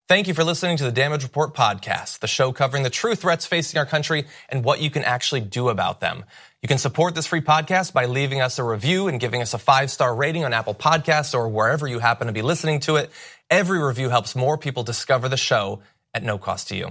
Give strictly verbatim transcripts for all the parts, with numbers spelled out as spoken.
Thank you for listening to the Damage Report podcast, the show covering the true threats facing our country and what you can actually do about them. You can support this free podcast by leaving us a review and giving us a five-star rating on Apple Podcasts or wherever you happen to be listening to it. Every review helps more people discover the show at no cost to you.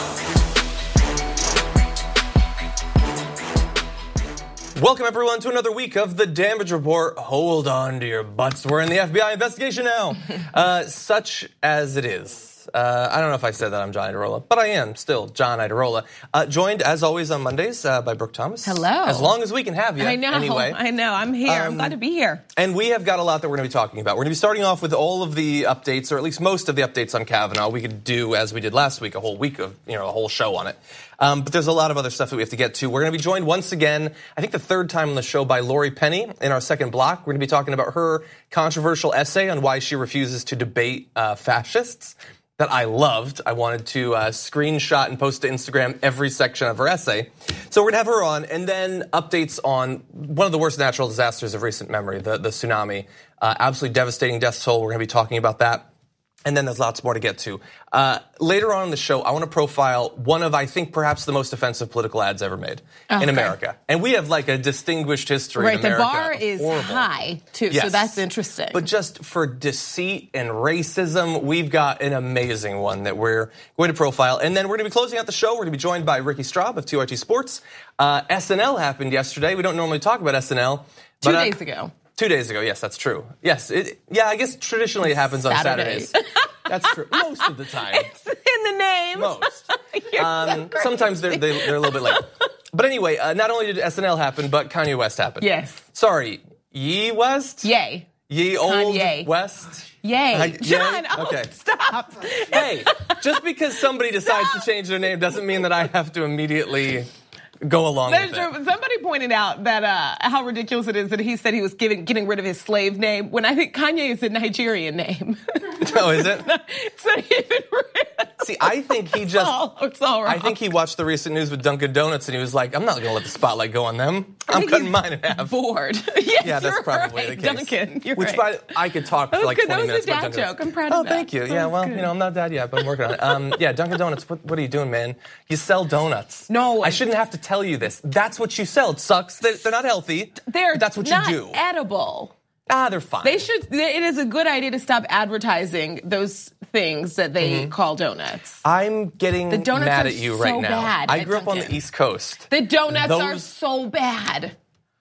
Welcome, everyone, to another week of the Damage Report. Hold on to your butts. We're in the F B I investigation now. Uh, such as it is. Uh, I don't know if I said that I'm John Iadarola, but I am still John Iadarola. Uh, joined, as always, on Mondays uh, by Brooke Thomas. Hello. As long as we can have you. I know. Anyway. I know. I'm here. Um, I'm glad to be here. And we have got a lot that we're going to be talking about. We're going to be starting off with all of the updates, or at least most of the updates on Kavanaugh. We could do, as we did last week, a whole week of, you know, a whole show on it. Um, but there's a lot of other stuff that we have to get to. We're going to be joined once again, I think the third time on the show, by Lori Penny in our second block. We're going to be talking about her controversial essay on why she refuses to debate uh, fascists that I loved. I wanted to uh, screenshot and post to Instagram every section of her essay. So we're going to have her on, and then updates on one of the worst natural disasters of recent memory, the, the tsunami. Uh, absolutely devastating death toll. We're going to be talking about that. And then there's lots more to get to. Uh, later on in the show, I want to profile one of, I think, perhaps the most offensive political ads ever made okay. in America. And we have like a distinguished history right, in America. Right, the bar is horrible. high, too, yes. so that's interesting. But just for deceit and racism, we've got an amazing one that we're going to profile. And then we're going to be closing out the show. We're going to be joined by Ricky Straub of T R T Sports. Uh, S N L happened yesterday. We don't normally talk about S N L. Two but, uh, days ago. Two days ago, yes, that's true. Yes, it, yeah, I guess traditionally it happens on Saturday. Saturdays. That's true. Most of the time. It's in the name. Most. You're um, so sometimes they're, they, they're a little bit late. But anyway, uh, not only did S N L happen, but Kanye West happened. Yes. Sorry, Ye West? Yay. Ye old Kanye. West? Yay. I, John, yay? oh, okay. stop. Hey, just because somebody decides to change their name doesn't mean that I have to immediately go along That's with true. it. Somebody pointed out that uh, how ridiculous it is that he said he was giving, getting rid of his slave name, when I think Kanye is a Nigerian name. Oh, is it? It's not, it's not even real. See, I think he It's just, all, it's all wrong. I think he watched the recent news with Dunkin' Donuts and he was like, I'm not going to let the spotlight go on them. I'm cutting mine in half. Bored. yes, yeah, that's probably right. the case. Dunkin', you're Which right. by, I could talk for like good. twenty minutes That about was a dad Dunkin' joke. I'm proud oh, of that. Oh, thank you. That yeah, well, good. you know, I'm not dad yet, but I'm working on it. Um, yeah, Dunkin' Donuts, what, what are you doing, man? You sell donuts. No. I shouldn't have to tell you this. That's what you sell. It sucks. They're, they're not healthy. They're that's what not you do. edible. Ah, they're fine. They should. It is a good idea to stop advertising those things that they mm-hmm. call donuts. I'm getting the donuts mad are at you so right now. Bad I grew up Dunkin'. on the East Coast. The donuts those... are so bad.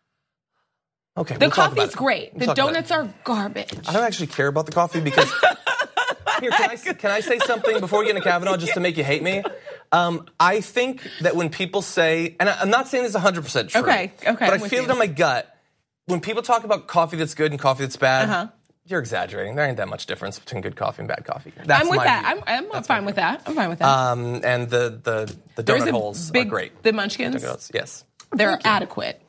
Okay, the we'll coffee's great. We'll the donuts are garbage. I don't actually care about the coffee because. Here, can I, can I say something before we get into Kavanaugh just to make you hate me? Um, I think that when people say, and I'm not saying this is one hundred percent true. Okay, okay. But I I'm feel with it in my gut. When people talk about coffee that's good and coffee that's bad, uh-huh. you're exaggerating. There ain't that much difference between good coffee and bad coffee. That's I'm with my that. view. I'm, I'm that's fine with that. I'm fine with that. Um, and the, the, the donut holes big, are great. The Munchkins? Donuts, yes. They're adequate.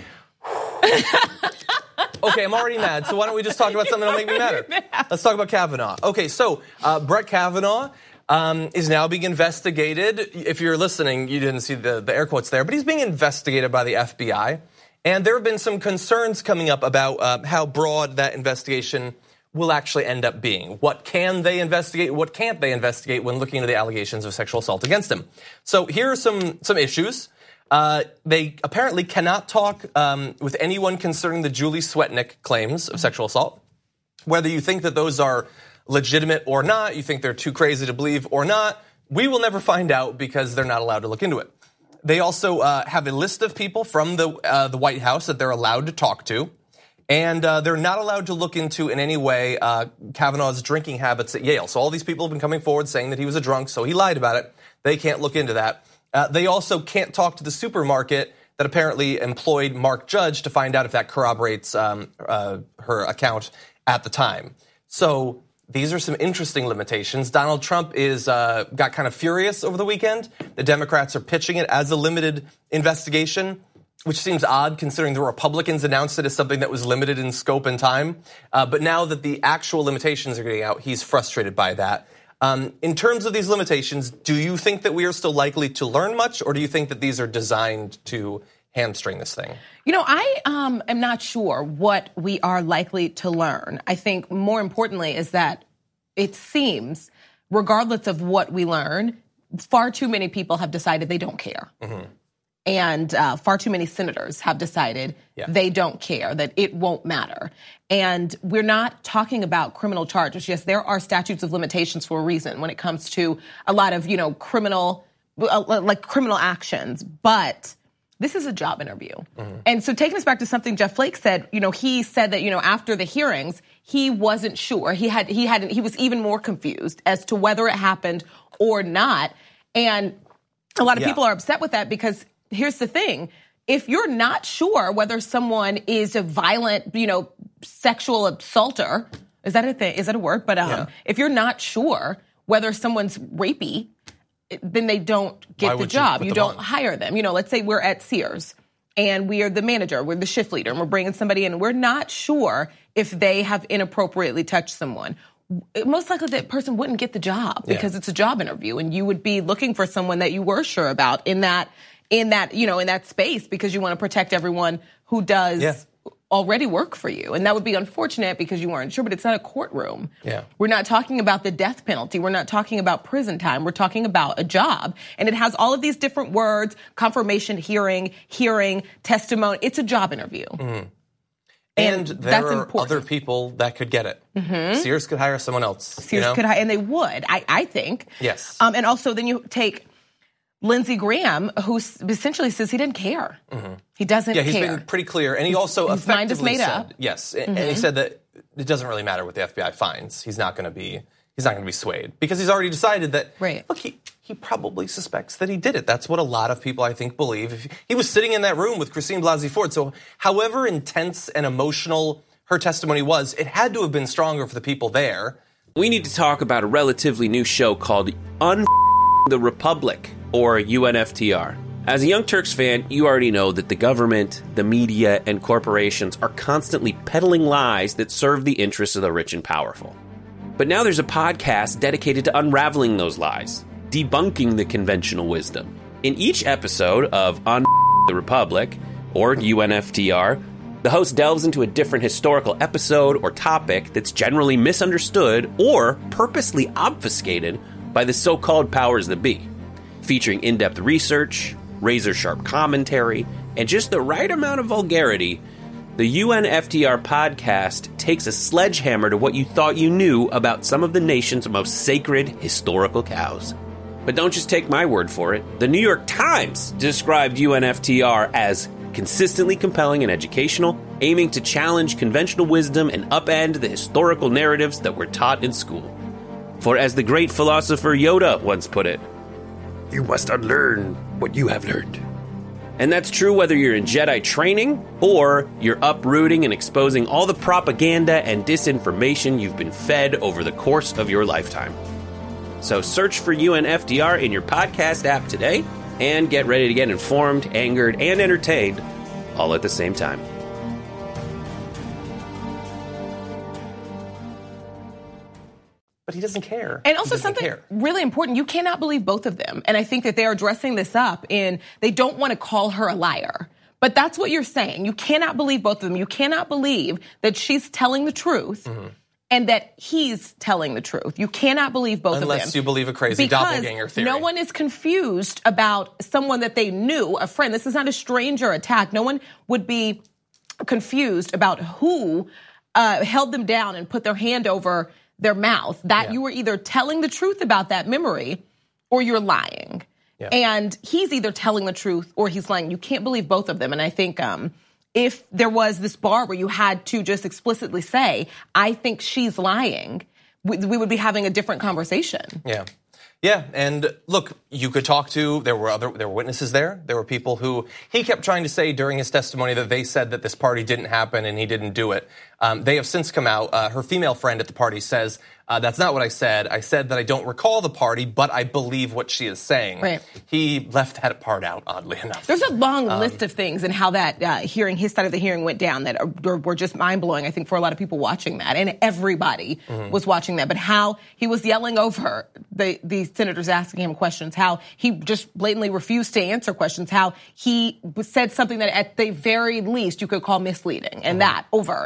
Okay, I'm already mad, so why don't we just talk about something that'll make me madder? Let's talk about Kavanaugh. Okay, so uh, Brett Kavanaugh um, is now being investigated. If you're listening, you didn't see the, the air quotes there, but he's being investigated by the F B I. And there have been some concerns coming up about uh, how broad that investigation will actually end up being. What can they investigate? What can't they investigate when looking into the allegations of sexual assault against him? So here are some, some issues. Uh, they apparently cannot talk um, with anyone concerning the Julie Swetnick claims of sexual assault. Whether you think that those are legitimate or not, you think they're too crazy to believe or not, we will never find out because they're not allowed to look into it. They also uh, have a list of people from the uh, the White House that they're allowed to talk to, and uh, they're not allowed to look into in any way uh, Kavanaugh's drinking habits at Yale. So all these people have been coming forward saying that he was a drunk, so he lied about it. They can't look into that. Uh, they also can't talk to the supermarket that apparently employed Mark Judge to find out if that corroborates um, uh, her account at the time. So these are some interesting limitations. Donald Trump is uh, got kind of furious over the weekend. The Democrats are pitching it as a limited investigation, which seems odd considering the Republicans announced it as something that was limited in scope and time. Uh, but now that the actual limitations are getting out, he's frustrated by that. Um, in terms of these limitations, do you think that we are still likely to learn much, or do you think that these are designed to hamstring this thing? You know, I um, am not sure what we are likely to learn. I think more importantly is that it seems regardless of what we learn, far too many people have decided they don't care. Mm-hmm. And uh, far too many senators have decided yeah. they don't care, that it won't matter. And we're not talking about criminal charges. Yes, there are statutes of limitations for a reason when it comes to a lot of, you know, criminal, uh, like criminal actions. But this is a job interview. Mm-hmm. And so taking us back to something Jeff Flake said, you know, he said that, you know, after the hearings, he wasn't sure. He had, he had, he was even more confused as to whether it happened or not. And a lot of yeah. people are upset with that because here's the thing. If you're not sure whether someone is a violent, you know, sexual assaulter, is that a thing? Is that a word? But um, yeah. if you're not sure whether someone's rapey, then they don't get the job. You, you don't on? hire them. You know, let's say we're at Sears and we are the manager, we're the shift leader, and we're bringing somebody in and we're not sure if they have inappropriately touched someone. Most likely that person wouldn't get the job because yeah. it's a job interview and you would be looking for someone that you were sure about in that in that, you know, in that space because you want to protect everyone who does yeah. already work for you. And that would be unfortunate because you weren't sure, but it's not a courtroom. Yeah. We're not talking about the death penalty. We're not talking about prison time. We're talking about a job. And it has all of these different words, confirmation, hearing, hearing, testimony. It's a job interview. Mm-hmm. And, and there that's are important. Other people that could get it. Mm-hmm. Sears could hire someone else. Sears you know? could hire, and they would, I, I think. Yes. Um, and also then you take Lindsey Graham, who essentially says he didn't care. Mm-hmm. He doesn't care. Yeah, he's care. been pretty clear. And he also his effectively mind is made said, up. yes, mm-hmm. and he said that it doesn't really matter what the F B I finds. He's not going to be he's not going to be swayed because he's already decided that, right. look, he, he probably suspects that he did it. That's what a lot of people, I think, believe. If he was sitting in that room with Christine Blasey Ford. So however intense and emotional her testimony was, it had to have been stronger for the people there. We need to talk about a relatively new show called Un the Republic, or U N F T R. As a Young Turks fan, you already know that the government, the media, and corporations are constantly peddling lies that serve the interests of the rich and powerful. But now there's a podcast dedicated to unraveling those lies, debunking the conventional wisdom. In each episode of Un the Republic, or U N F T R, the host delves into a different historical episode or topic that's generally misunderstood or purposely obfuscated by the so-called powers that be, featuring in-depth research, razor-sharp commentary, and just the right amount of vulgarity. The U N F T R podcast takes a sledgehammer to what you thought you knew about some of the nation's most sacred historical cows. But don't just take my word for it. The New York Times described U N F T R as consistently compelling and educational, aiming to challenge conventional wisdom and upend the historical narratives that were taught in school. For as the great philosopher Yoda once put it, you must unlearn what you have learned. And that's true whether you're in Jedi training or you're uprooting and exposing all the propaganda and disinformation you've been fed over the course of your lifetime. So search for U N F T R in your podcast app today and get ready to get informed, angered, and entertained all at the same time. But he doesn't care. And also something care. really important, you cannot believe both of them. And I think that they're dressing this up in, they don't want to call her a liar. But that's what you're saying. You cannot believe both of them. You cannot believe that she's telling the truth mm-hmm. and that he's telling the truth. You cannot believe both Unless of them. Unless you believe a crazy because doppelganger theory. No one is confused about someone that they knew, a friend. This is not a stranger attack. No one would be confused about who uh, held them down and put their hand over their mouth, that yeah. you were either telling the truth about that memory or you're lying. Yeah. And he's either telling the truth or he's lying. You can't believe both of them. And I think um, if there was this bar where you had to just explicitly say, I think she's lying, we, we would be having a different conversation. Yeah. Yeah, and look, you could talk to, there were other, there were witnesses there. There were people who, he kept trying to say during his testimony that they said that this party didn't happen and he didn't do it. Um, they have since come out. Uh, her female friend at the party says, uh, that's not what I said. I said that I don't recall the party, but I believe what she is saying. Right. He left that part out, oddly enough. There's a long um, list of things and how that uh, hearing, his side of the hearing went down that are, were just mind-blowing, I think, for a lot of people watching that. And everybody mm-hmm. was watching that. But how he was yelling over the, the senators asking him questions, how he just blatantly refused to answer questions, how he said something that at the very least you could call misleading, and mm-hmm. that over and over.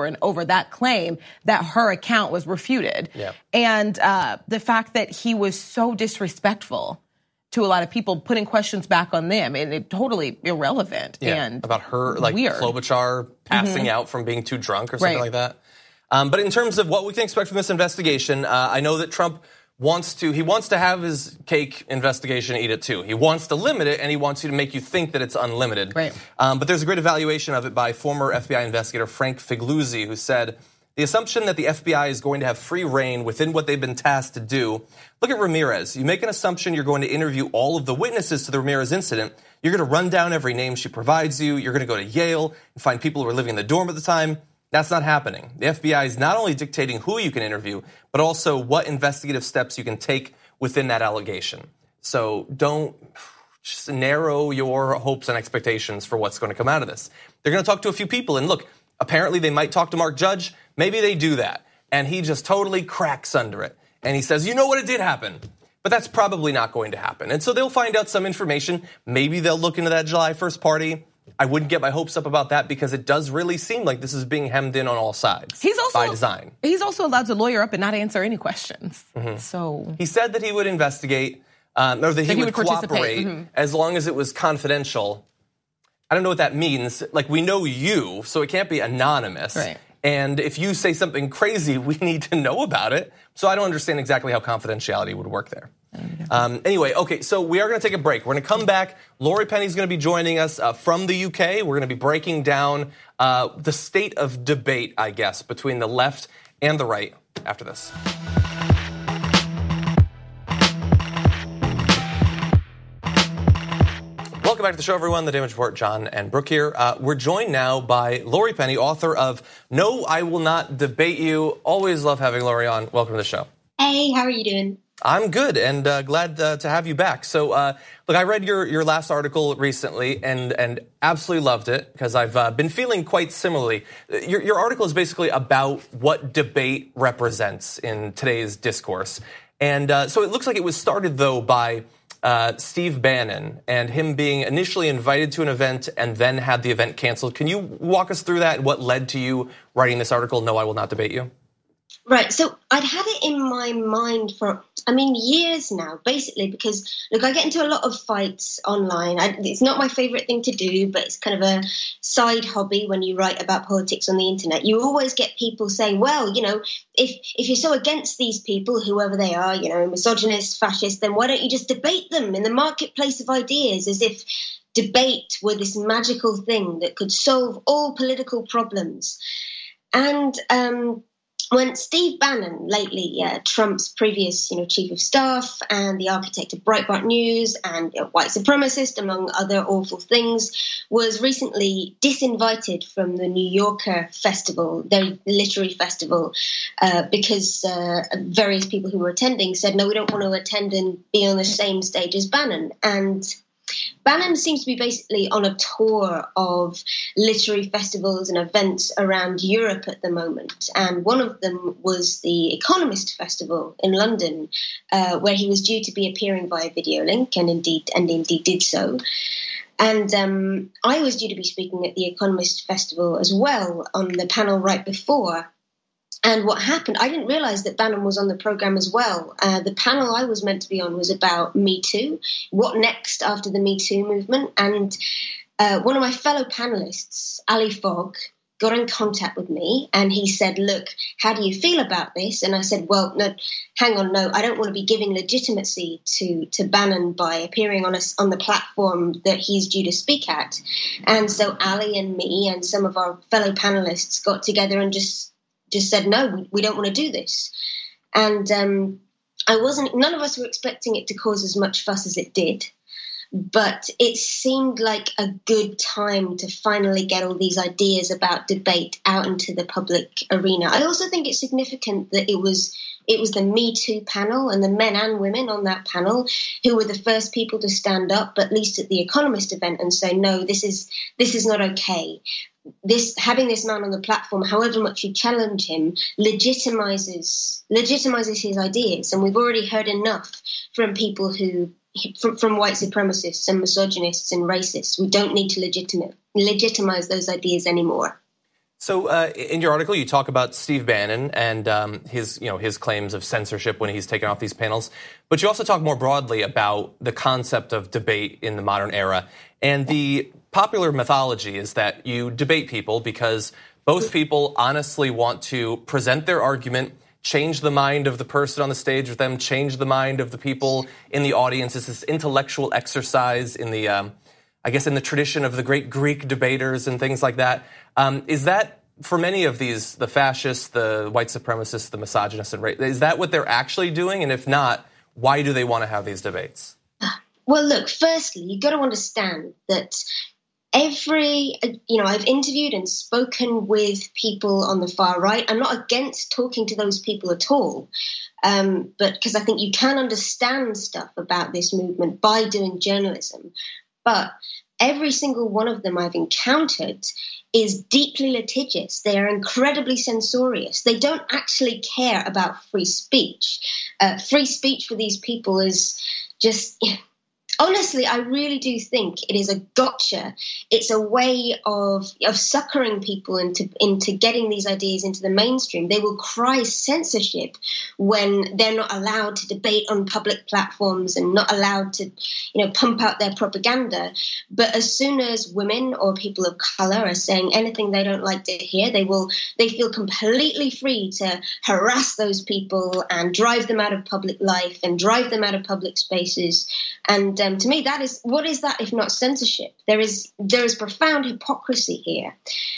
over and over that claim that her account was refuted. Yeah. And uh, the fact that he was so disrespectful to a lot of people, putting questions back on them, and it totally irrelevant. Yeah, and about her, like weird. Klobuchar passing mm-hmm. out from being too drunk or something right. like that. Um, but in terms of what we can expect from this investigation, uh, I know that Trump wants to, he wants to have his cake investigation, eat it too. He wants to limit it, and he wants you to make you think that it's unlimited. Right. Um, but there's a great evaluation of it by former F B I investigator Frank Figliuzzi, who said, the assumption that the F B I is going to have free reign within what they've been tasked to do. Look at Ramirez. You make an assumption you're going to interview all of the witnesses to the Ramirez incident. You're going to run down every name she provides you. You're going to go to Yale and find people who were living in the dorm at the time. That's not happening. The F B I is not only dictating who you can interview, but also what investigative steps you can take within that allegation. So don't just narrow your hopes and expectations for what's going to come out of this. They're going to talk to a few people, and look, apparently they might talk to Mark Judge. Maybe they do that, and he just totally cracks under it. And he says, you know what, it did happen. But that's probably not going to happen. And so they'll find out some information. Maybe they'll look into that July first party. I wouldn't get my hopes up about that because it does really seem like this is being hemmed in on all sides. He's also, by design. He's also allowed to lawyer up and not answer any questions. Mm-hmm. So he said that he would investigate, um, or that he, that he would, would cooperate mm-hmm. as long as it was confidential. I don't know what that means. Like, we know you, so it can't be anonymous. Right. And if you say something crazy, we need to know about it. So I don't understand exactly how confidentiality would work there. Um, anyway, okay, so we are going to take a break. We're going to come back. Lori Penny's going to be joining us uh, from the U K. We're going to be breaking down uh, the state of debate, I guess, between the left and the right after this. Welcome back to the show, everyone. The Damage Report, John and Brooke here. Uh, we're joined now by Lori Penny, author of No, I Will Not Debate You. Always love having Lori on. Welcome to the show. Hey, how are you doing? I'm good and uh, glad uh, to have you back. So, uh, look, I read your, your last article recently and and absolutely loved it because I've uh, been feeling quite similarly. Your, your article is basically about what debate represents in today's discourse. And uh, so it looks like it was started, though, by uh, Steve Bannon and him being initially invited to an event and then had the event canceled. Can you walk us through that and what led to you writing this article, No, I Will Not Debate You? Right, so I'd had it in my mind for, I mean, years now, basically, because, look, I get into a lot of fights online. I, it's not my favorite thing to do, but it's kind of a side hobby when you write about politics on the internet. You always get people saying, well, you know, if if you're so against these people, whoever they are, you know, misogynist, fascist, then why don't you just debate them in the marketplace of ideas, as if debate were this magical thing that could solve all political problems. And um when Steve Bannon, lately uh, Trump's previous, you know, chief of staff and the architect of Breitbart News and a white supremacist, among other awful things, was recently disinvited from the New Yorker festival, their literary festival, uh, because uh, various people who were attending said, no, we don't want to attend and be on the same stage as Bannon. And Bannon seems to be basically on a tour of literary festivals and events around Europe at the moment. And one of them was the Economist Festival in London, uh, where he was due to be appearing via video link and indeed and indeed did so. And um, I was due to be speaking at the Economist Festival as well on the panel right before. And what happened, I didn't realize that Bannon was on the program as well. Uh, the panel I was meant to be on was about Me Too, what next after the Me Too movement. And uh, one of my fellow panelists, Ali Fogg, got in contact with me and he said, look, how do you feel about this? And I said, well, no, hang on, no, I don't want to be giving legitimacy to, to Bannon by appearing on, a, on the platform that he's due to speak at. And so Ali and me and some of our fellow panelists got together and just just said, no, we don't want to do this. And um, I wasn't, none of us were expecting it to cause as much fuss as it did, but it seemed like a good time to finally get all these ideas about debate out into the public arena. I also think it's significant that it was It was the Me Too panel and the men and women on that panel who were the first people to stand up, at least at the Economist event, and say, no, this is this is not okay. This having this man on the platform, however much you challenge him, legitimizes legitimizes his ideas. And we've already heard enough from people who from, from white supremacists and misogynists and racists. We don't need to legitimate legitimize those ideas anymore. So uh, in your article, you talk about Steve Bannon and um, his, you know, his claims of censorship when he's taken off these panels. But you also talk more broadly about the concept of debate in the modern era. And the popular mythology is that you debate people because both people honestly want to present their argument, change the mind of the person on the stage with them, change the mind of the people in the audience. It's this intellectual exercise in the, um, I guess, in the tradition of the great Greek debaters and things like that. Um, is that, for many of these, the fascists, the white supremacists, the misogynists, and race, is that what they're actually doing? And if not, why do they want to have these debates? Well, look, firstly, you've got to understand that every, you know, I've interviewed and spoken with people on the far right. I'm not against talking to those people at all, um, but because I think you can understand stuff about this movement by doing journalism. But every single one of them I've encountered is deeply litigious. They are incredibly censorious. They don't actually care about free speech. Uh, free speech for these people is just... You know, honestly, I really do think it is a gotcha. It's a way of of suckering people into into getting these ideas into the mainstream. They will cry censorship when they're not allowed to debate on public platforms and not allowed to, you know, pump out their propaganda. But as soon as women or people of color are saying anything they don't like to hear, they will they feel completely free to harass those people and drive them out of public life and drive them out of public spaces. And um, to me, that is what is that if not censorship? There is there is profound hypocrisy here.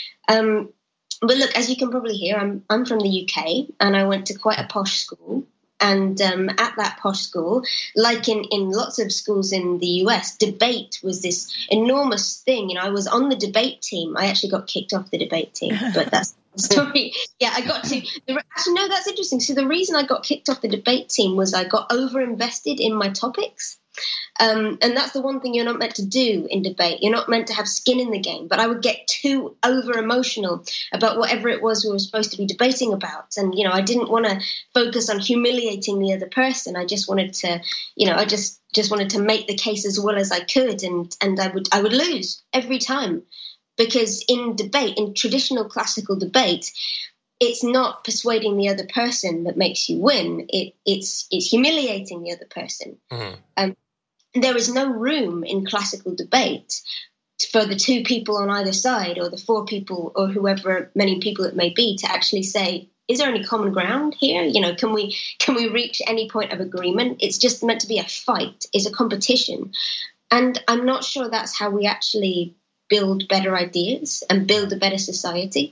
Um, but look, as you can probably hear, I'm I'm from the U K and I went to quite a posh school. And um, at that posh school, like in, in lots of schools in the U S, debate was this enormous thing. You know, I was on the debate team. I actually got kicked off the debate team, but that's the story. Yeah, I got to. Actually, no, that's interesting. So the reason I got kicked off the debate team was I got over-invested in my topics. Um, and that's the one thing you're not meant to do in debate. You're not meant to have skin in the game. But I would get too over-emotional about whatever it was we were supposed to be debating about. And, you know, I didn't want to focus on humiliating the other person. I just wanted to, you know, I just, just wanted to make the case as well as I could. And, and I would I would lose every time. Because in debate, in traditional classical debate, it's not persuading the other person that makes you win. It, it's it's humiliating the other person. Mm-hmm. Um, there is no room in classical debate for the two people on either side or the four people or whoever many people it may be to actually say, is there any common ground here? You know, can we can we reach any point of agreement? It's just meant to be a fight. It's a competition. And I'm not sure that's how we actually build better ideas and build a better society.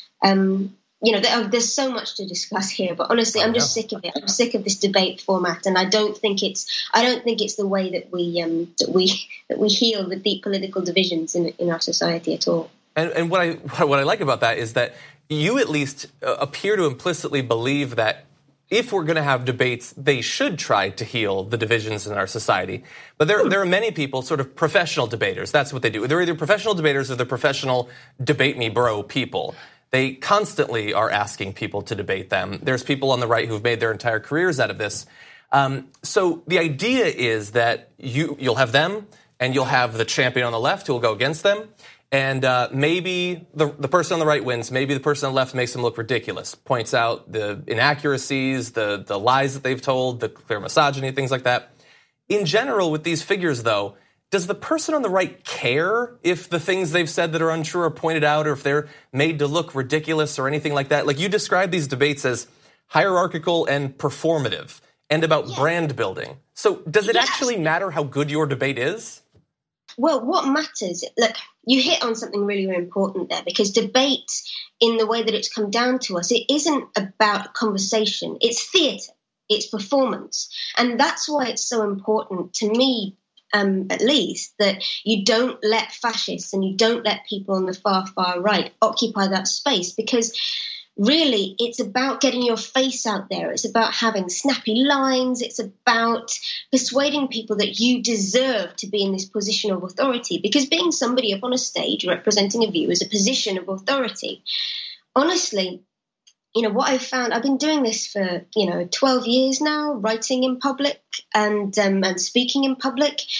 Um You know, there, there's so much to discuss here, but honestly, I'm just sick of it. I'm sick of this debate format, and I don't think it's I don't think it's the way that we um, that we that we heal the deep political divisions in in our society at all. And, and what I what I like about that is that you at least appear to implicitly believe that if we're going to have debates, they should try to heal the divisions in our society. But there there are many people, sort of professional debaters. That's what they do. They're either professional debaters or they're professional debate me bro people. They constantly are asking people to debate them. There's people on the right who've made their entire careers out of this. Um, so the idea is that you, you'll have them, and you'll have the champion on the left who will go against them. And uh, maybe the, the person on the right wins. Maybe the person on the left makes them look ridiculous, points out the inaccuracies, the, the lies that they've told, the clear misogyny, things like that. In general, with these figures, though, does the person on the right care if the things they've said that are untrue are pointed out or if they're made to look ridiculous or anything like that? Like, you describe these debates as hierarchical and performative and about yeah. brand building. So does it yes. actually matter how good your debate is? Well, what matters, look, you hit on something really, really important there, because debate, in the way that it's come down to us, it isn't about conversation. It's theatre. It's performance. And that's why it's so important to me, Um, at least, that you don't let fascists and you don't let people on the far, far right occupy that space, because really it's about getting your face out there. It's about having snappy lines. It's about persuading people that you deserve to be in this position of authority, because being somebody up on a stage representing a view is a position of authority. Honestly, you know, what I've found, I've been doing this for, you know, twelve years now, writing in public and um, and speaking in public.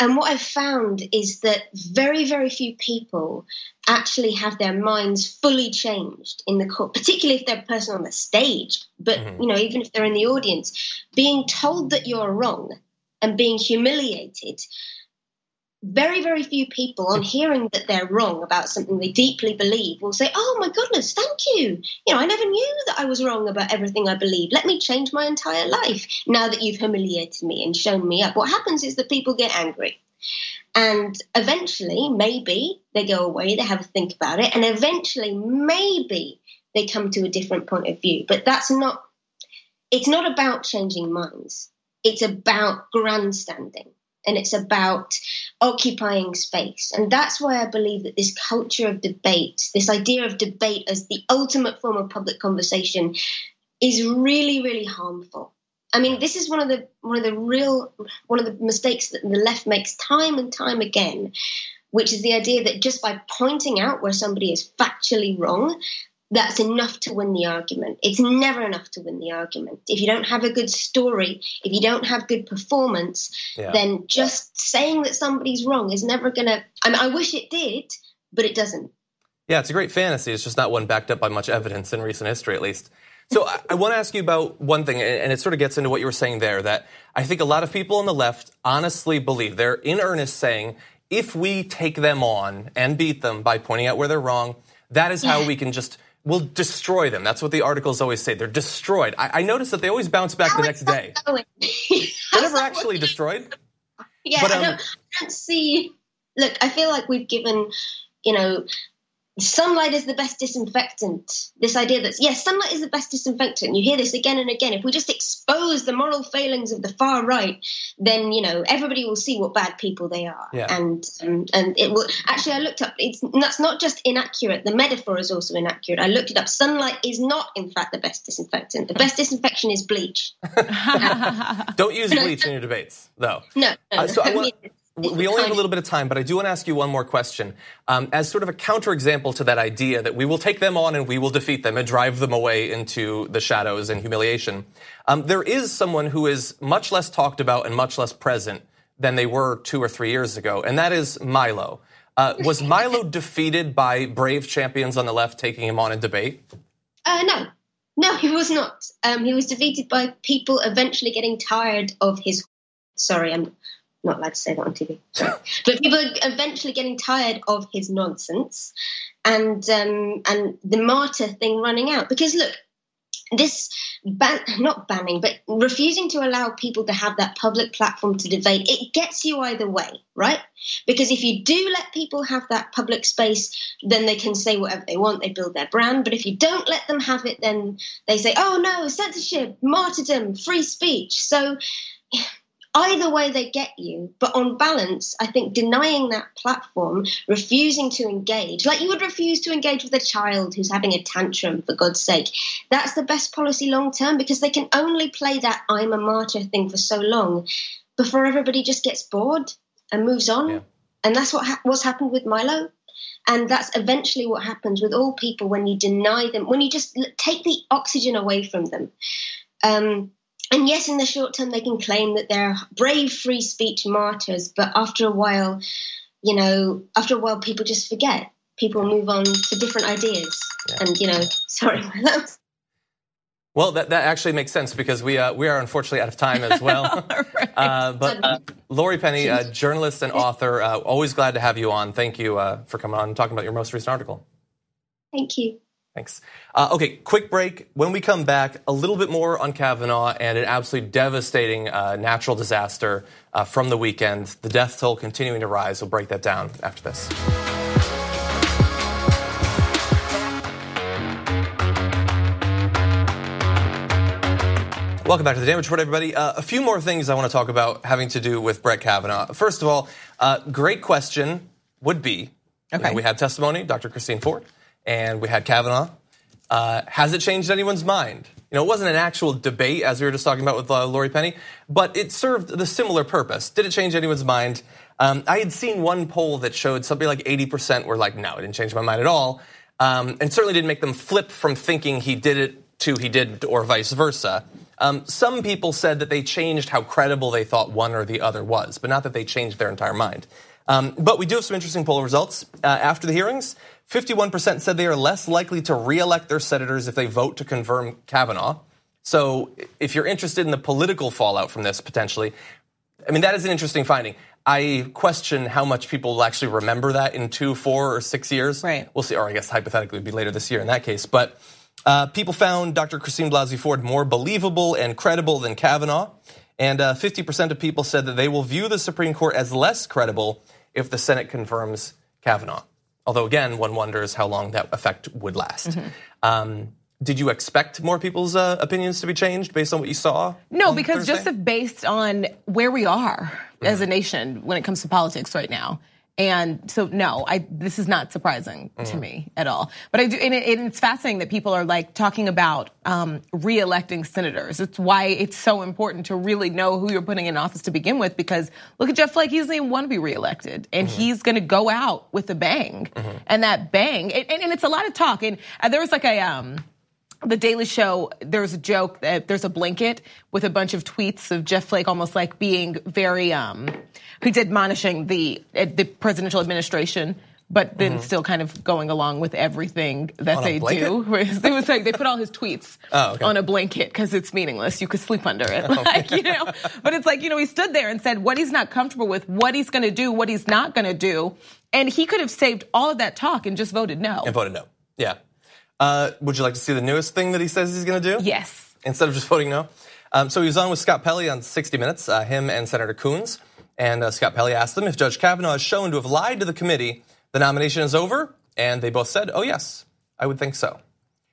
And what I've found is that very, very few people actually have their minds fully changed in the court, particularly if they're a person on the stage. But, mm-hmm. you know, even if they're in the audience, being told that you're wrong and being humiliated, very, very few people on hearing that they're wrong about something they deeply believe will say, oh, my goodness, thank you. You know, I never knew that I was wrong about everything I believe. Let me change my entire life now that you've humiliated me and shown me up. What happens is that people get angry. And eventually, maybe they go away, they have a think about it, and eventually, maybe they come to a different point of view. But that's not, it's not about changing minds. It's about grandstanding. And it's about occupying space. And that's why I believe that this culture of debate, this idea of debate as the ultimate form of public conversation, is really, really harmful. I mean, this is one of the one of the real one of the mistakes that the left makes time and time again, which is the idea that just by pointing out where somebody is factually wrong, that's enough to win the argument. It's never enough to win the argument. If you don't have a good story, if you don't have good performance, yeah. then just saying that somebody's wrong is never going to... I mean, I wish it did, but it doesn't. Yeah, it's a great fantasy. It's just not one backed up by much evidence in recent history, at least. So I, I want to ask you about one thing, and it sort of gets into what you were saying there, that I think a lot of people on the left honestly believe, they're in earnest saying, if we take them on and beat them by pointing out where they're wrong, that is how yeah. we can just... We'll destroy them. That's what the articles always say. They're destroyed. I, I noticed that they always bounce back How the next day. They're never actually destroyed. Yeah, but, um, I, don't, I don't see... Look, I feel like we've given, you know... Sunlight is the best disinfectant. This idea that, yes, sunlight is the best disinfectant. You hear this again and again. If we just expose the moral failings of the far right, then, you know, everybody will see what bad people they are. Yeah. And um, and it will... Actually, I looked up, it's that's not just inaccurate. The metaphor is also inaccurate. I looked it up. Sunlight is not, in fact, the best disinfectant. The best disinfection is bleach. Don't use bleach in your debates, though. No. no uh, so I want... We only have a little bit of time, but I do want to ask you one more question. Um, as sort of a counterexample to that idea that we will take them on and we will defeat them and drive them away into the shadows and humiliation, um, there is someone who is much less talked about and much less present than they were two or three years ago, and that is Milo. Uh, was Milo defeated by brave champions on the left taking him on in debate? Uh, no. No, he was not. Um, he was defeated by people eventually getting tired of his... Sorry, I'm... not allowed to say that on T V. Sorry. But people are eventually getting tired of his nonsense and um, and the martyr thing running out. Because, look, this, ban- not banning, but refusing to allow people to have that public platform to debate, it gets you either way, right? Because if you do let people have that public space, then they can say whatever they want, they build their brand. But if you don't let them have it, then they say, oh, no, censorship, martyrdom, free speech. So... either way they get you, but on balance, I think denying that platform, refusing to engage, like you would refuse to engage with a child who's having a tantrum, for God's sake, that's the best policy long term, because they can only play that I'm a martyr thing for so long before everybody just gets bored and moves on. Yeah. And that's what ha- what's happened with Milo. And that's eventually what happens with all people when you deny them, when you just take the oxygen away from them. Um, And yes, in the short term, they can claim that they're brave free speech martyrs. But after a while, you know, after a while, people just forget. People move on to different ideas. Yeah. And, you know, sorry. Well, that, that actually makes sense because we uh, we are unfortunately out of time as well. Right. uh, but uh, Laurie Penny, uh, journalist and author, uh, always glad to have you on. Thank you uh, for coming on and talking about your most recent article. Thank you. Thanks. Uh, okay, quick break. When we come back, a little bit more on Kavanaugh and an absolutely devastating uh, natural disaster uh, from the weekend. The death toll continuing to rise. We'll break that down after this. Welcome back to the Damage Report, everybody. Uh, a few more things I want to talk about having to do with Brett Kavanaugh. First of all, uh, great question would be, okay. you know, we had testimony, Doctor Christine Ford, and we had Kavanaugh. Uh, has it changed anyone's mind? You know, it wasn't an actual debate, as we were just talking about with uh, Laurie Penny, but it served the similar purpose. Did it change anyone's mind? Um, I had seen one poll that showed something like eighty percent were like, no, it didn't change my mind at all. Um, and certainly didn't make them flip from thinking he did it to he didn't or vice versa. Um, some people said that they changed how credible they thought one or the other was, but not that they changed their entire mind. Um, but we do have some interesting poll results. Uh, after the hearings, fifty-one percent said they are less likely to re-elect their senators if they vote to confirm Kavanaugh. So if you're interested in the political fallout from this, potentially, I mean, that is an interesting finding. I question how much people will actually remember that in two, four, or six years. Right. We'll see, or I guess hypothetically it would be later this year in that case. But uh, people found Doctor Christine Blasey Ford more believable and credible than Kavanaugh. And uh, fifty percent of people said that they will view the Supreme Court as less credible if the Senate confirms Kavanaugh. Although, again, one wonders how long that effect would last. Mm-hmm. Um, Did you expect more people's uh, opinions to be changed based on what you saw? No, because Thursday? just based on where we are mm-hmm. as a nation when it comes to politics right now. And so, no, I, this is not surprising mm-hmm. to me at all. But I do, and, it, and it's fascinating that people are like talking about um, re-electing senators. It's why it's so important to really know who you're putting in office to begin with. Because look at Jeff Flake; he doesn't even want to be re-elected, and mm-hmm. he's going to go out with a bang. Mm-hmm. And that bang, and, and it's a lot of talk. And uh, there was like a. Um, The Daily Show, there's a joke that there's a blanket with a bunch of tweets of Jeff Flake almost like being very, um, he's admonishing the the presidential administration, but then mm-hmm. still kind of going along with everything that on they do. It was like they put all his tweets oh, okay. on a blanket because it's meaningless. You could sleep under it. Like, you know, but it's like, you know, he stood there and said what he's not comfortable with, what he's going to do, what he's not going to do. And he could have saved all of that talk and just voted no. And voted no. Yeah. Uh, would you like to see the newest thing that he says he's going to do? Yes. Instead of just voting no? Um, so he was on with Scott Pelley on sixty minutes, uh, him and Senator Coons. And uh, Scott Pelley asked them if Judge Kavanaugh is shown to have lied to the committee, the nomination is over. And they both said, oh, yes, I would think so.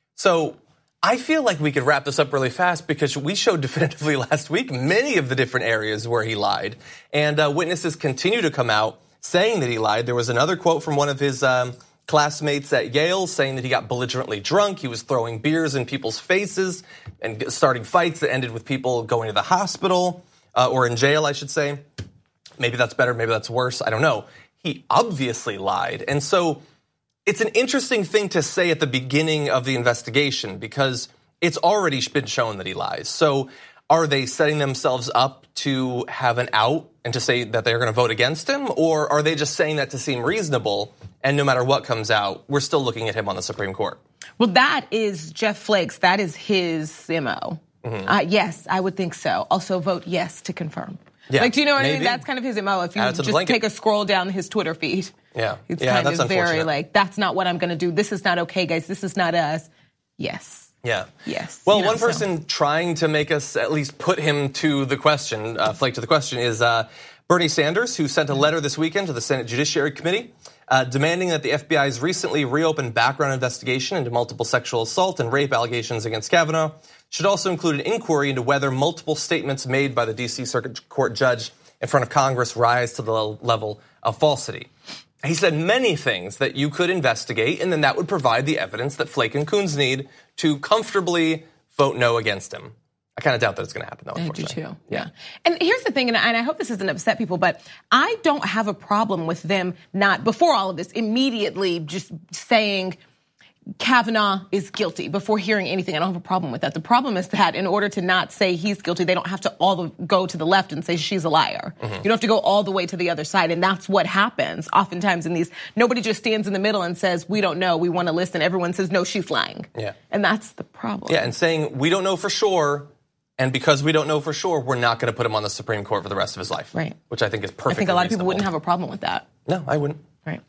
So I feel like we could wrap this up really fast because we showed definitively last week many of the different areas where he lied. And uh, witnesses continue to come out saying that he lied. There was another quote from one of his um, classmates at Yale saying that he got belligerently drunk. He was throwing beers in people's faces and starting fights that ended with people going to the hospital uh, or in jail, I should say. Maybe that's better. Maybe that's worse. I don't know. He obviously lied. And so it's an interesting thing to say at the beginning of the investigation because it's already been shown that he lies. So are they setting themselves up to have an out and to say that they're going to vote against him? Or are they just saying that to seem reasonable? And no matter what comes out, we're still looking at him on the Supreme Court. Well, that is Jeff Flake's. That is his M O. Mm-hmm. Uh, yes, I would think so. Also vote yes to confirm. Yeah, like, do you know what maybe. I mean? That's kind of his M O. If you Add just take a scroll down his Twitter feed. Yeah. It's yeah, kind that's of very like, that's not what I'm going to do. This is not okay, guys. This is not us. Yes. Yeah. Yes. Well, you know, one person so. trying to make us at least put him to the question, uh, Flake to the question, is uh, Bernie Sanders, who sent a letter this weekend to the Senate Judiciary Committee uh, demanding that the F B I's recently reopened background investigation into multiple sexual assault and rape allegations against Kavanaugh should also include an inquiry into whether multiple statements made by the D C Circuit Court judge in front of Congress rise to the level of falsity. He said many things that you could investigate, and then that would provide the evidence that Flake and Coons need to comfortably vote no against him. I kind of doubt that it's going to happen, though, unfortunately. I do, too. Yeah. And here's the thing, and I hope this doesn't upset people, but I don't have a problem with them not, before all of this, immediately just saying Kavanaugh is guilty before hearing anything. I don't have a problem with that. The problem is that in order to not say he's guilty, they don't have to all the, go to the left and say she's a liar. Mm-hmm. You don't have to go all the way to the other side. And that's what happens oftentimes in these. Nobody just stands in the middle and says, we don't know, we want to listen. Everyone says, no, she's lying. Yeah. And that's the problem. Yeah, and saying we don't know for sure, and because we don't know for sure, we're not going to put him on the Supreme Court for the rest of his life. Right. Which I think is perfect. I think a lot of people wouldn't have a problem with that. No, I wouldn't. Right.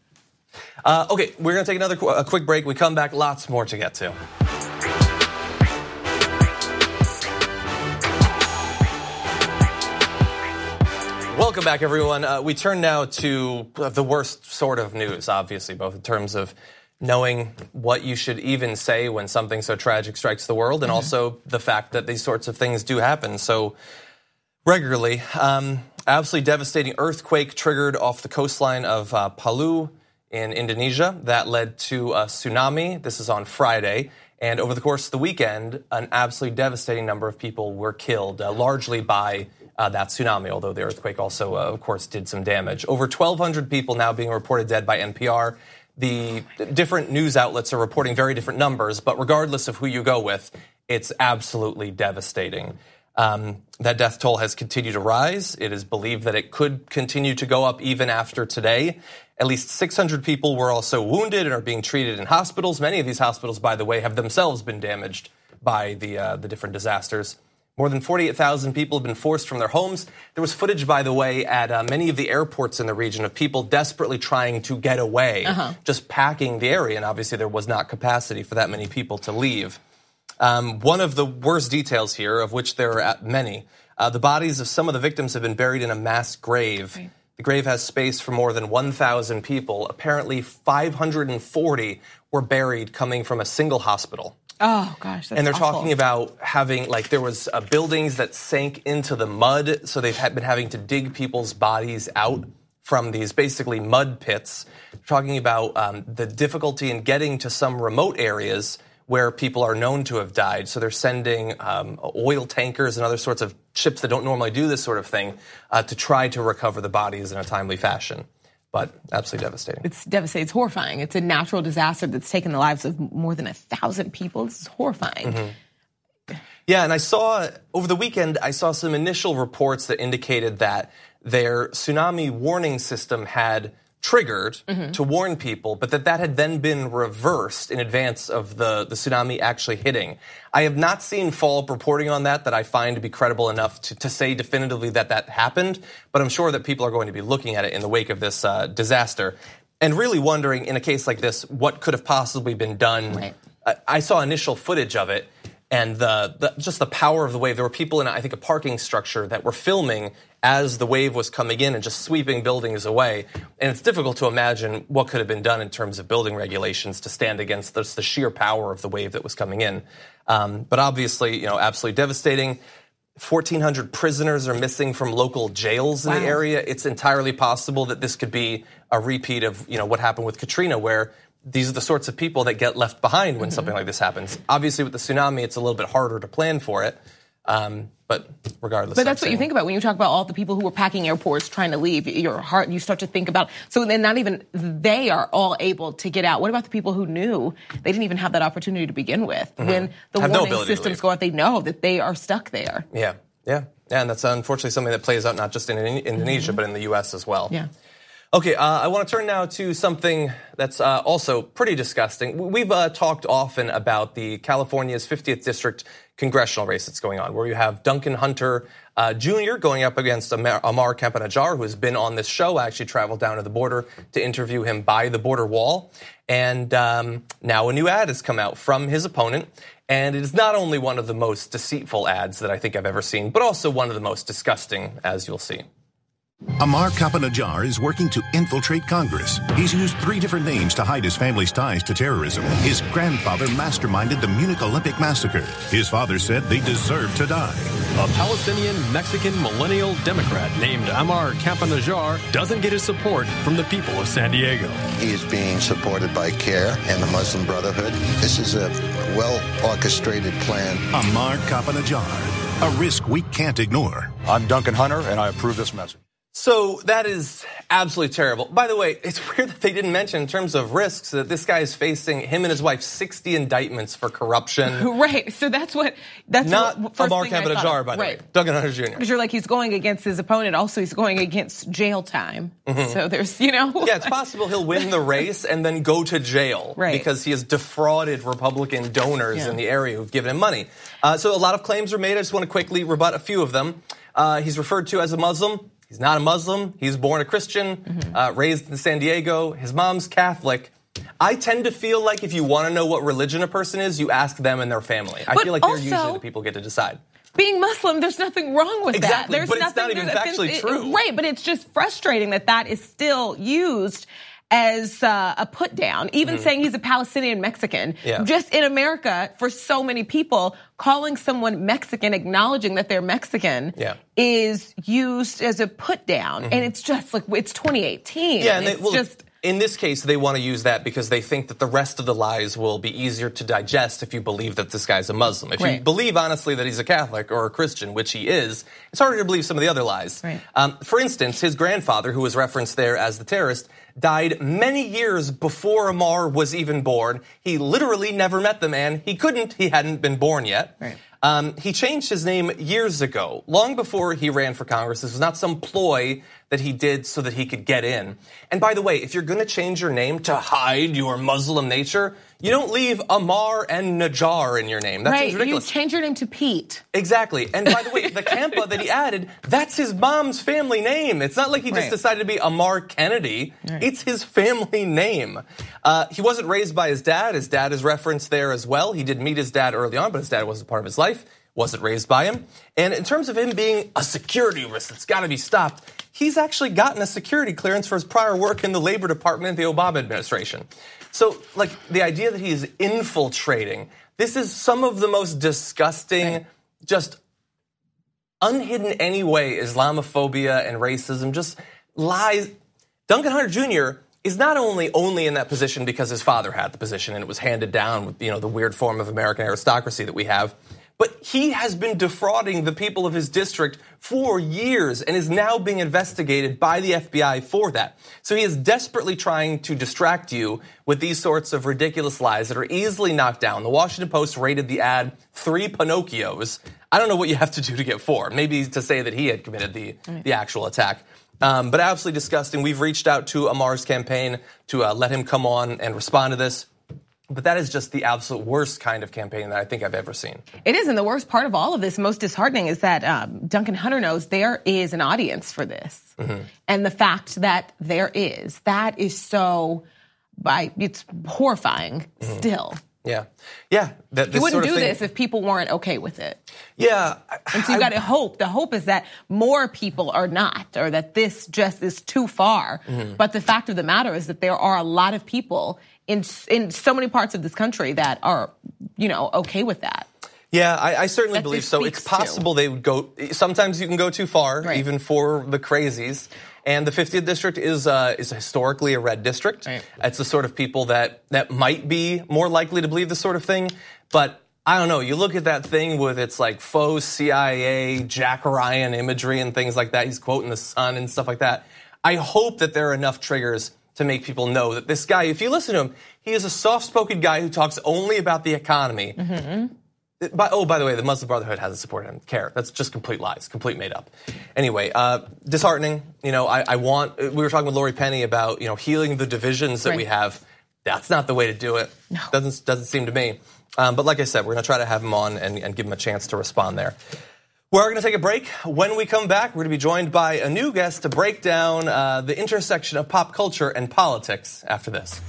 Uh, okay, we're going to take another qu- a quick break. We come back, lots more to get to. Welcome back, everyone. Uh, we turn now to the worst sort of news, obviously, both in terms of knowing what you should even say when something so tragic strikes the world, and mm-hmm. also the fact that these sorts of things do happen so regularly. Um, absolutely devastating earthquake triggered off the coastline of uh, Palu in Indonesia. That led to a tsunami. This is on Friday. And over the course of the weekend, an absolutely devastating number of people were killed, uh, largely by uh, that tsunami, although the earthquake also, uh, of course, did some damage. Over twelve hundred people now being reported dead by N P R. The different news outlets are reporting very different numbers, but regardless of who you go with, it's absolutely devastating. Um, that death toll has continued to rise. It is believed that it could continue to go up even after today. At least six hundred people were also wounded and are being treated in hospitals. Many of these hospitals, by the way, have themselves been damaged by the uh, the different disasters. More than forty-eight thousand people have been forced from their homes. There was footage, by the way, at uh, many of the airports in the region of people desperately trying to get away, uh-huh. just packing the area. And obviously there was not capacity for that many people to leave. Um, one of the worst details here, of which there are many, uh, the bodies of some of the victims have been buried in a mass grave. Right. The grave has space for more than one thousand people. Apparently five hundred forty were buried coming from a single hospital. Oh, gosh, that's And they're awful. talking about having, like, there was uh, buildings that sank into the mud, so they've had been having to dig people's bodies out from these basically mud pits. They're talking about um, the difficulty in getting to some remote areas where people are known to have died. So they're sending um, oil tankers and other sorts of ships that don't normally do this sort of thing uh, to try to recover the bodies in a timely fashion. But absolutely devastating. It's devastating. It's horrifying. It's a natural disaster that's taken the lives of more than a thousand people. This is horrifying. Mm-hmm. Yeah, and I saw, over the weekend, I saw some initial reports that indicated that their tsunami warning system had triggered mm-hmm. to warn people, but that that had then been reversed in advance of the, the tsunami actually hitting. I have not seen follow-up reporting on that that I find to be credible enough to, to say definitively that that happened, but I'm sure that people are going to be looking at it in the wake of this uh, disaster and really wondering, in a case like this, what could have possibly been done. Right. I, I saw initial footage of it, and the, the just the power of the wave. There were people in, I think, a parking structure that were filming as the wave was coming in and just sweeping buildings away. And it's difficult to imagine what could have been done in terms of building regulations to stand against the, the sheer power of the wave that was coming in. Um, but obviously, you know, absolutely devastating. fourteen hundred prisoners are missing from local jails in wow. the area. It's entirely possible that this could be a repeat of, you know, what happened with Katrina, where these are the sorts of people that get left behind when mm-hmm. something like this happens. Obviously, with the tsunami, it's a little bit harder to plan for it. Um, but regardless. But that's what you think about when you talk about all the people who were packing airports trying to leave. Your heart, you start to think about, so then not even they are all able to get out. What about the people who knew they didn't even have that opportunity to begin with? Mm-hmm. When the have warning no systems go out, they know that they are stuck there. Yeah, yeah. Yeah, and that's unfortunately something that plays out not just in Indonesia, mm-hmm. but in the U S as well. Yeah. Okay, uh, I want to turn now to something that's uh, also pretty disgusting. We've uh, talked often about the California's fiftieth District congressional race that's going on, where you have Duncan Hunter uh, Junior going up against Amar, Amar Campa-Najjar, who has been on this show. I actually traveled down to the border to interview him by the border wall. And um, now a new ad has come out from his opponent. And it is not only one of the most deceitful ads that I think I've ever seen, but also one of the most disgusting, as you'll see. Amar Campa-Najjar is working to infiltrate Congress. He's used three different names to hide his family's ties to terrorism. His grandfather masterminded the Munich Olympic massacre. His father said they deserved to die. A Palestinian-Mexican millennial Democrat named Amar Campa-Najjar doesn't get his support from the people of San Diego. He is being supported by CARE and the Muslim Brotherhood. This is a well-orchestrated plan. Amar Campa-Najjar, a risk we can't ignore. I'm Duncan Hunter, and I approve this message. So that is absolutely terrible. By the way, it's weird that they didn't mention in terms of risks that this guy is facing, him and his wife, sixty indictments for corruption. Right. So that's what, that's not what, first Amar thing I Campa-Najjar, by the right. way. Duncan Hunter Junior Because you're like, he's going against his opponent. Also, he's going against jail time. Mm-hmm. So there's, you know. Yeah, it's possible he'll win the race and then go to jail. Right. Because he has defrauded Republican donors yeah. in the area who've given him money. Uh, so a lot of claims are made. I just want to quickly rebut a few of them. Uh, he's referred to as a Muslim. He's not a Muslim. He's born a Christian, mm-hmm. uh, raised in San Diego. His mom's Catholic. I tend to feel like if you want to know what religion a person is, you ask them and their family. I but feel like they're also, usually the people who get to decide. Being Muslim, there's nothing wrong with exactly, that. There's but it's nothing, not even factually it, true. Right, but it's just frustrating that that is still used as uh, a put down. Even mm-hmm. saying he's a Palestinian Mexican. Yeah. Just in America, for so many people, calling someone Mexican, acknowledging that they're Mexican, yeah. is used as a put down. Mm-hmm. And it's just like, it's twenty eighteen. Yeah, and it's they, well, just... In this case, they want to use that because they think that the rest of the lies will be easier to digest if you believe that this guy's a Muslim. If right. you believe honestly that he's a Catholic or a Christian, which he is, it's harder to believe some of the other lies. Right. Um, for instance, his grandfather, who was referenced there as the terrorist, died many years before Amar was even born. He literally never met the man. He couldn't. He hadn't been born yet. Right. Um, he changed his name years ago, long before he ran for Congress. This was not some ploy that he did so that he could get in. And by the way, if you're going to change your name to hide your Muslim nature, you don't leave Amar and Najjar in your name. That right, seems ridiculous. You change your name to Pete. Exactly. And by the way, the Campa that he added, that's his mom's family name. It's not like he just right. decided to be Amar Kennedy. Right. It's his family name. Uh, he wasn't raised by his dad. His dad is referenced there as well. He did meet his dad early on, but his dad wasn't part of his life. Wasn't raised by him. And in terms of him being a security risk that's got to be stopped, he's actually gotten a security clearance for his prior work in the Labor Department in the Obama administration. So, like, the idea that he is infiltrating, this is some of the most disgusting, right. just unhidden anyway, Islamophobia and racism, just lies. Duncan Hunter Junior is not only only in that position because his father had the position and it was handed down with, you know, the weird form of American aristocracy that we have, but he has been defrauding the people of his district for years and is now being investigated by the F B I for that. So he is desperately trying to distract you with these sorts of ridiculous lies that are easily knocked down. The Washington Post rated the ad three Pinocchios. I don't know what you have to do to get four. Maybe to say that he had committed the, the actual attack. Um, but absolutely disgusting. We've reached out to Amar's campaign to uh, let him come on and respond to this. But that is just the absolute worst kind of campaign that I think I've ever seen. It is, and the worst part of all of this, most disheartening, is that um, Duncan Hunter knows there is an audience for this. Mm-hmm. And the fact that there is, that is so, by it's horrifying mm-hmm. still. Yeah. Yeah. That, you wouldn't sort of do thing, this if people weren't okay with it. Yeah. And so you got to hope. The hope is that more people are not, or that this just is too far. Mm-hmm. But the fact of the matter is that there are a lot of people in in so many parts of this country that are, you know, okay with that. Yeah, I, I certainly believe so. It's possible to. they would go, sometimes you can go too far, right. even for the crazies. And the fiftieth district is uh, is historically a red district. Right. It's the sort of people that, that might be more likely to believe this sort of thing. But I don't know, you look at that thing with its like faux C I A, Jack Ryan imagery and things like that. He's quoting the sun and stuff like that. I hope that there are enough triggers to make people know that this guy, if you listen to him, he is a soft-spoken guy who talks only about the economy. Mm-hmm. By, oh, by the way, the Muslim Brotherhood hasn't supported him. Care. That's just complete lies, complete made up. Anyway, uh, disheartening. You know, I, I want, we were talking with Lori Penny about, you know, healing the divisions that right. we have. That's not the way to do it. No. Doesn't, doesn't seem to me. Um, but like I said, we're going to try to have him on and, and give him a chance to respond there. We're going to take a break. When we come back, we're going to be joined by a new guest to break down uh, the intersection of pop culture and politics after this.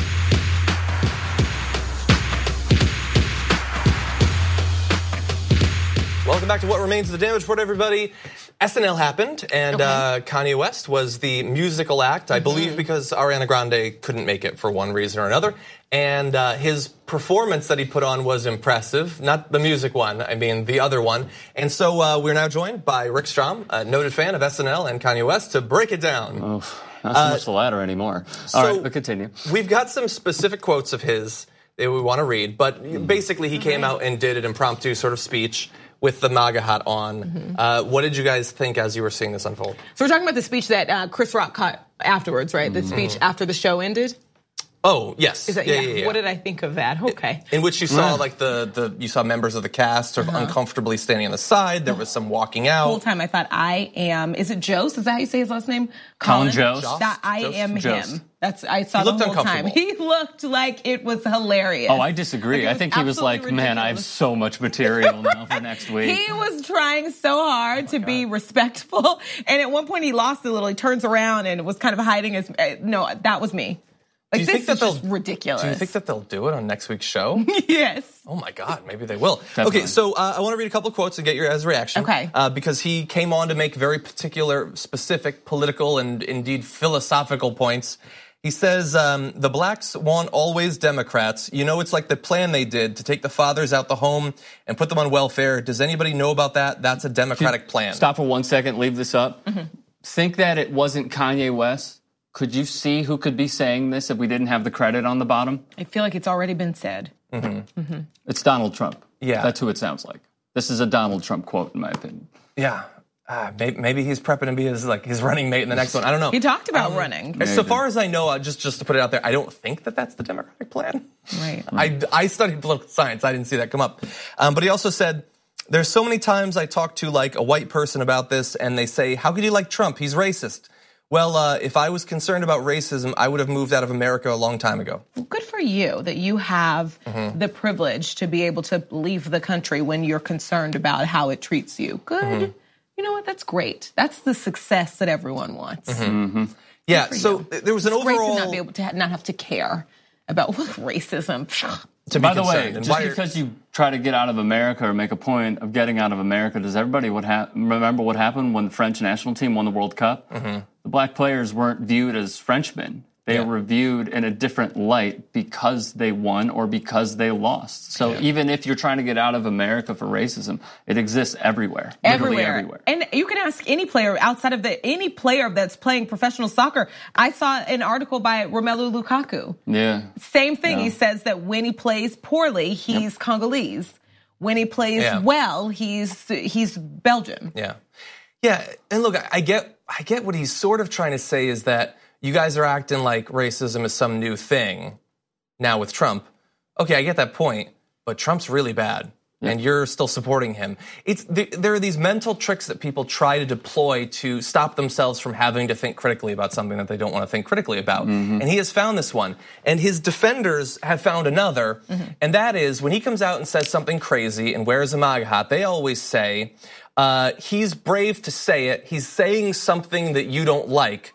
Welcome back to What Remains of the Damage Report, everybody. S N L happened, and okay. uh, Kanye West was the musical act, I mm-hmm. believe because Ariana Grande couldn't make it for one reason or another. And uh, his performance that he put on was impressive. Not the music one, I mean the other one. And so uh, we're now joined by Rick Strom, a noted fan of S N L and Kanye West, to break it down. Oh, not so uh, much the latter anymore. So All right, but continue. We've got some specific quotes of his that we want to read, but mm. basically he came out and did an impromptu sort of speech with the MAGA hat on. Mm-hmm. Uh, what did you guys think as you were seeing this unfold? So we're talking about the speech that uh, Chris Rock caught afterwards, right? The mm-hmm. speech after the show ended? Oh, yes. Is that, yeah, yeah. yeah, yeah. What did I think of that? Okay. In which you saw, like, the, the you saw members of the cast sort of uh-huh. uncomfortably standing on the side. There was some walking out. The whole time I thought, I am, is it Jost? Is that how you say his last name? Colin, Colin Jost. That I Jost? am Jost. him. That's I saw he the looked whole time. He looked like it was hilarious. Oh, I disagree. Like I think he was like, ridiculous. Man, I have so much material now for next week. He was trying so hard oh to God. be respectful. And at one point he lost a little. He turns around and was kind of hiding his, uh, no, that was me. Like, do you this think that is they'll, just ridiculous. Do you think that they'll do it on next week's show? Yes. Oh, my God. Maybe they will. Definitely. Okay, so uh, I want to read a couple of quotes and get your guys' reaction. Okay. Uh, because he came on to make very particular, specific political and indeed philosophical points. He says, um, the blacks want always Democrats. You know, it's like the plan they did to take the fathers out the home and put them on welfare. Does anybody know about that? That's a Democratic plan. Stop for one second. Leave this up. Mm-hmm. Think that it wasn't Kanye West Could you see who could be saying this if we didn't have the credit on the bottom? I feel like it's already been said. Mm-hmm. Mm-hmm. It's Donald Trump. Yeah. That's who it sounds like. This is a Donald Trump quote, in my opinion. Yeah. Uh, maybe, maybe he's prepping to be his like his running mate in the next one. I don't know. He talked about um, running. So far as I know, uh, just just to put it out there, I don't think that that's the Democratic plan. Right. I, I studied political science. I didn't see that come up. Um, but he also said, there's so many times I talk to like a white person about this and they say, how could you like Trump? He's racist. Well, uh, if I was concerned about racism, I would have moved out of America a long time ago. Well, good for you that you have mm-hmm. the privilege to be able to leave the country when you're concerned about how it treats you. Good. Mm-hmm. You know what? That's great. That's the success that everyone wants. Mm-hmm. Mm-hmm. Yeah, so you. there was an it's overall... great to not be able to ha- not have to care about racism. To By the way, just why because you try to get out of America or make a point of getting out of America, does everybody what ha- remember what happened when the French national team won the World Cup? Mm-hmm. The black players weren't viewed as Frenchmen. They yeah. were viewed in a different light because they won or because they lost. So yeah. even if you're trying to get out of America for racism, it exists everywhere. Everywhere. everywhere. And you can ask any player outside of the, any player that's playing professional soccer. I saw an article by Romelu Lukaku. Yeah. Same thing. Yeah. He says that when he plays poorly, he's yep. Congolese. When he plays yeah. well, he's he's Belgian. Yeah. Yeah. And look, I get I get what he's sort of trying to say is that you guys are acting like racism is some new thing now with Trump. Okay, I get that point, but Trump's really bad, yeah. and you're still supporting him. It's there are these mental tricks that people try to deploy to stop themselves from having to think critically about something that they don't want to think critically about. Mm-hmm. And he has found this one, and his defenders have found another, mm-hmm. and that is when he comes out and says something crazy and wears a MAGA hat, they always say, uh, he's brave to say it, he's saying something that you don't like,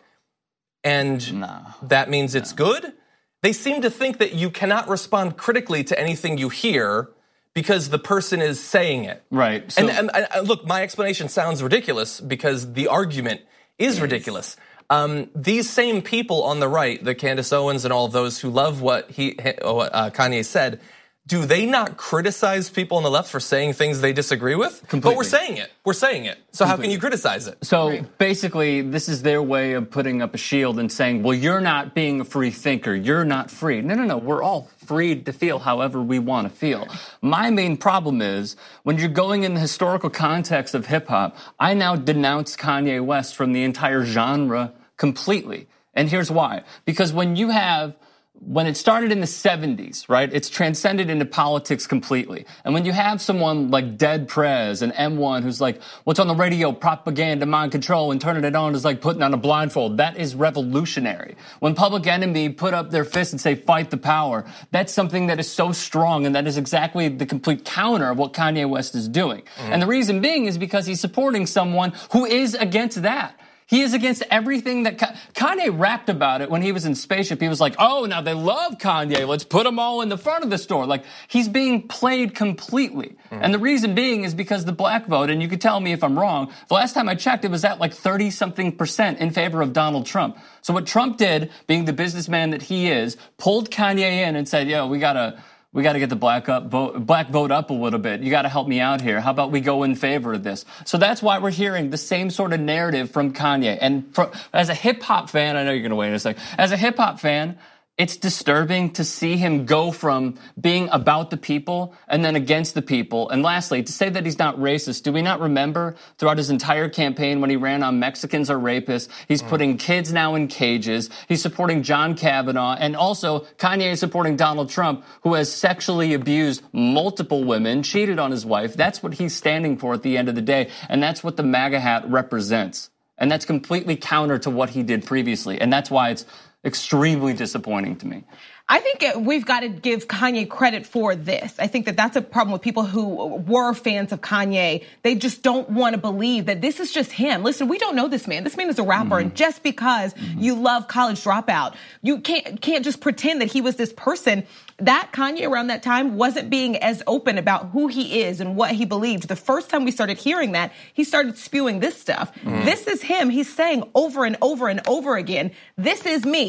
and no. that means it's no. good? They seem to think that you cannot respond critically to anything you hear because the person is saying it. Right. So, and, and, and look, my explanation sounds ridiculous because the argument is yes. ridiculous. Um, these same people on the right, the Candace Owens and all of those who love what he, uh, Kanye said, do they not criticize people on the left for saying things they disagree with? Completely. But we're saying it. We're saying it. So Completely. How can you criticize it? So right. basically, this is their way of putting up a shield and saying, well, you're not being a free thinker. You're not free. No, no, no. We're all free to feel however we want to feel. My main problem is when you're going in the historical context of hip hop, I now denounce Kanye West from the entire genre completely. And here's why. Because when you have When it started in the seventies, right, it's transcended into politics completely. And when you have someone like Dead Prez and M one who's like, what's on the radio, propaganda, mind control, and turning it on is like putting on a blindfold, that is revolutionary. When Public Enemy put up their fist and say, fight the power, that's something that is so strong, and that is exactly the complete counter of what Kanye West is doing. Mm-hmm. And the reason being is because he's supporting someone who is against that. He is against everything that Kanye rapped about it when he was in Spaceship. He was like, oh, now they love Kanye. Let's put them all in the front of the store. Like, he's being played completely. Mm-hmm. And the reason being is because the black vote, and you could tell me if I'm wrong, the last time I checked, it was at like thirty something percent in favor of Donald Trump. So what Trump did, being the businessman that he is, pulled Kanye in and said, yo, we gotta... We got to get the black up vote, black vote up a little bit. You got to help me out here. How about we go in favor of this? So that's why we're hearing the same sort of narrative from Kanye. And for, as a hip hop fan, I know you're going to wait in a second. As a hip hop fan, it's disturbing to see him go from being about the people and then against the people. And lastly, to say that he's not racist, do we not remember throughout his entire campaign when he ran on Mexicans are rapists, he's mm. putting kids now in cages, he's supporting John Kavanaugh, and also Kanye is supporting Donald Trump, who has sexually abused multiple women, cheated on his wife. That's what he's standing for at the end of the day, and that's what the MAGA hat represents. And that's completely counter to what he did previously, and that's why it's extremely disappointing to me. I think we've got to give Kanye credit for this. I think that that's a problem with people who were fans of Kanye. They just don't want to believe that this is just him. Listen, we don't know this man. This man is a rapper. Mm-hmm. And just because mm-hmm. you love College Dropout, you can't, can't just pretend that he was this person. That Kanye around that time wasn't being as open about who he is and what he believed. The first time we started hearing that, he started spewing this stuff. Mm. This is him. He's saying over and over and over again, this is me.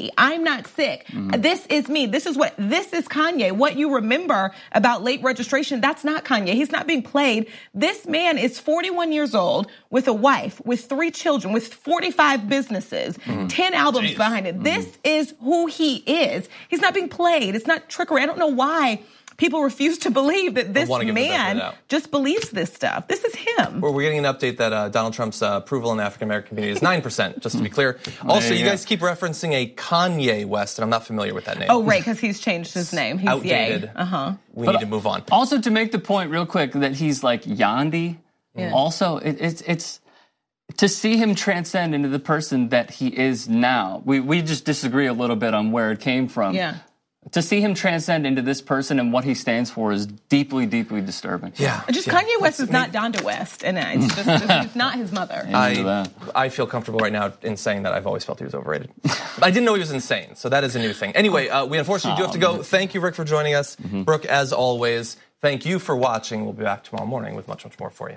me. I'm not sick. Mm-hmm. This is me. This is what, this is Kanye. What you remember about late registration, that's not Kanye. He's not being played. This man is forty-one years old with a wife, with three children, with forty-five businesses, mm-hmm. ten albums Jeez. behind it. Mm-hmm. This is who he is. He's not being played. It's not trickery. I don't know why people refuse to believe that this man just believes this stuff. This is him. Well, we're getting an update that uh, Donald Trump's uh, approval in the African American community is nine percent, just to be clear. Also, you, you guys keep referencing a Kanye West, and I'm not familiar with that name. Oh, right, because he's changed his name. He's outdated. Ye. Uh-huh. We but need to move on. Also, to make the point real quick that he's like Yandi, yeah. also, it, it's it's to see him transcend into the person that he is now. We, we just disagree a little bit on where it came from. Yeah. To see him transcend into this person and what he stands for is deeply, deeply disturbing. Yeah. Just yeah. Kanye West is not Donda West, and it's just, just he's not his mother. I, I feel comfortable right now in saying that I've always felt he was overrated. I didn't know he was insane, so that is a new thing. Anyway, uh, we unfortunately do have to go. Thank you, Rick, for joining us. Mm-hmm. Brooke, as always, thank you for watching. We'll be back tomorrow morning with much, much more for you.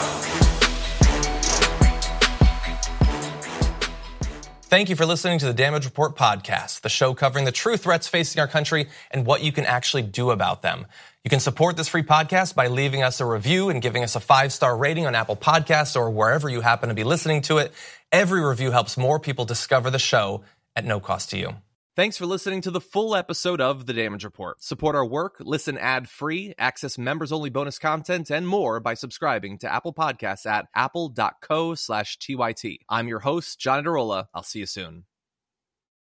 Thank you for listening to the Damage Report podcast, the show covering the true threats facing our country and what you can actually do about them. You can support this free podcast by leaving us a review and giving us a five-star rating on Apple Podcasts or wherever you happen to be listening to it. Every review helps more people discover the show at no cost to you. Thanks for listening to the full episode of The Damage Report. Support our work, listen ad-free, access members-only bonus content, and more by subscribing to Apple Podcasts at apple.co slash TYT. I'm your host, John Adarola. I'll see you soon.